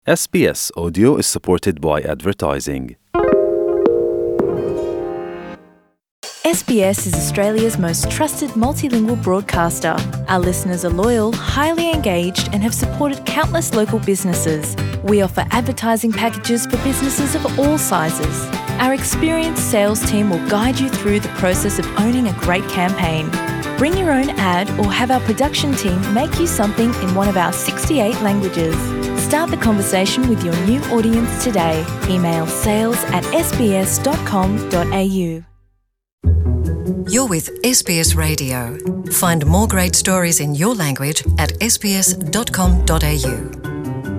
SBS Audio is supported by advertising. SBS is Australia's most trusted multilingual broadcaster. Our listeners are loyal, highly engaged, and have supported countless local businesses. We offer advertising packages for businesses of all sizes. Our experienced sales team will guide you through the process of owning a great campaign. Bring your own ad or have our production team make you something in one of our 68 languages. Start the conversation with your new audience today. Email sales@sbs.com.au. You're with SBS Radio. Find more great stories in your language at sbs.com.au.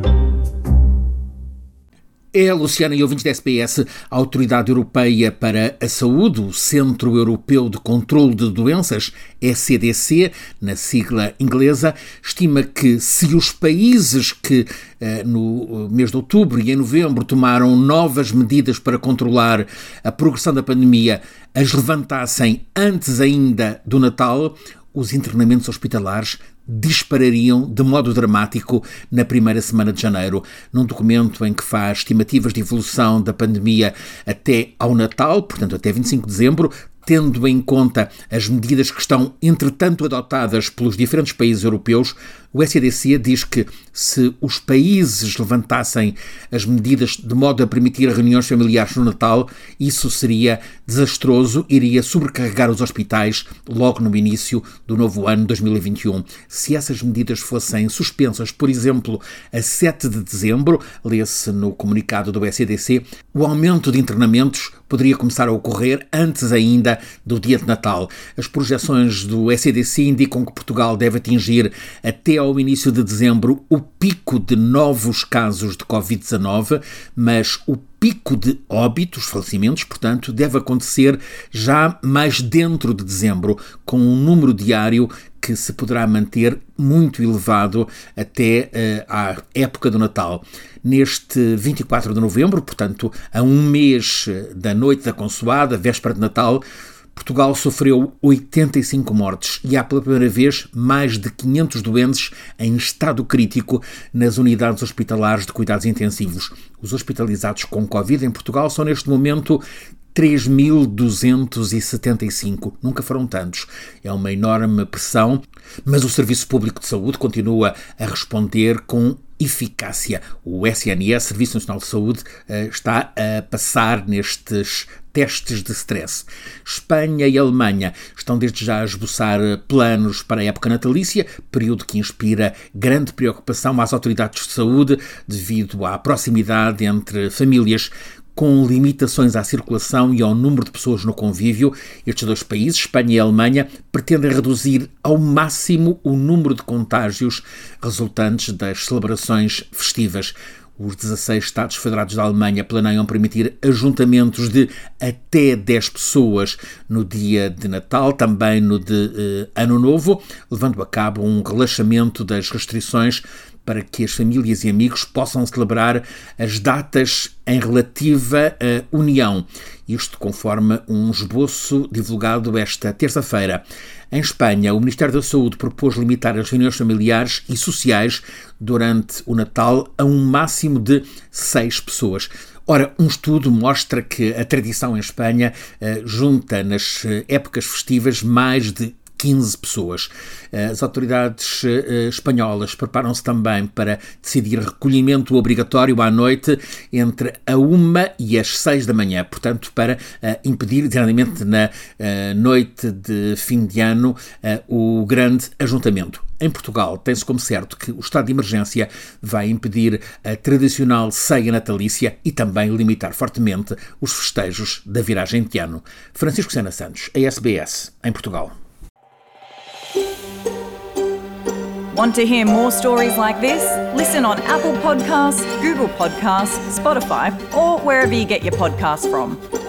É, Luciana e ouvintes da SBS, a Autoridade Europeia para a Saúde, o Centro Europeu de Controlo de Doenças, ECDC, na sigla inglesa, estima que se os países que no mês de outubro e em novembro tomaram novas medidas para controlar a progressão da pandemia as levantassem antes ainda do Natal, os internamentos hospitalares disparariam de modo dramático na primeira semana de janeiro. Num documento em que faz estimativas de evolução da pandemia até ao Natal, portanto até 25 de dezembro, tendo em conta as medidas que estão, entretanto, adotadas pelos diferentes países europeus, o ECDC diz que se os países levantassem as medidas de modo a permitir reuniões familiares no Natal, isso seria desastroso, iria sobrecarregar os hospitais logo no início do novo ano 2021. Se essas medidas fossem suspensas, por exemplo, a 7 de dezembro, lê-se no comunicado do ECDC, o aumento de internamentos poderia começar a ocorrer antes ainda do dia de Natal. As projeções do ECDC indicam que Portugal deve atingir até ao início de dezembro o pico de novos casos de Covid-19, mas o pico de óbitos, falecimentos, portanto, deve acontecer já mais dentro de dezembro, com um número diário que se poderá manter muito elevado até à época do Natal. Neste 24 de novembro, portanto, a um mês da noite da Consoada, véspera de Natal, Portugal sofreu 85 mortes e há pela primeira vez mais de 500 doentes em estado crítico nas unidades hospitalares de cuidados intensivos. Os hospitalizados com Covid em Portugal são neste momento 3.275. Nunca foram tantos. É uma enorme pressão, mas o Serviço Público de Saúde continua a responder com eficácia. O SNS, Serviço Nacional de Saúde, está a passar nestes testes de stress. Espanha e Alemanha estão desde já a esboçar planos para a época natalícia, período que inspira grande preocupação às autoridades de saúde devido à proximidade entre famílias com limitações à circulação e ao número de pessoas no convívio. Estes dois países, Espanha e Alemanha, pretendem reduzir ao máximo o número de contágios resultantes das celebrações festivas. Os 16 Estados Federados da Alemanha planeiam permitir ajuntamentos de até 10 pessoas no dia de Natal, também no de Ano Novo, levando a cabo um relaxamento das restrições para que as famílias e amigos possam celebrar as datas em relativa união. Isto conforme um esboço divulgado esta terça-feira. Em Espanha, o Ministério da Saúde propôs limitar as reuniões familiares e sociais durante o Natal a um máximo de 6 pessoas. Ora, um estudo mostra que a tradição em Espanha junta nas épocas festivas mais de 15 pessoas. As autoridades espanholas preparam-se também para decidir recolhimento obrigatório à noite entre a 1 e as 6 da manhã, portanto, para impedir, diariamente na noite de fim de ano, o grande ajuntamento. Em Portugal, tem-se como certo que o estado de emergência vai impedir a tradicional ceia natalícia e também limitar fortemente os festejos da viragem de ano. Francisco Sena Santos, a SBS, em Portugal. Want to hear more stories like this? Listen on Apple Podcasts, Google Podcasts, Spotify, or wherever you get your podcasts from.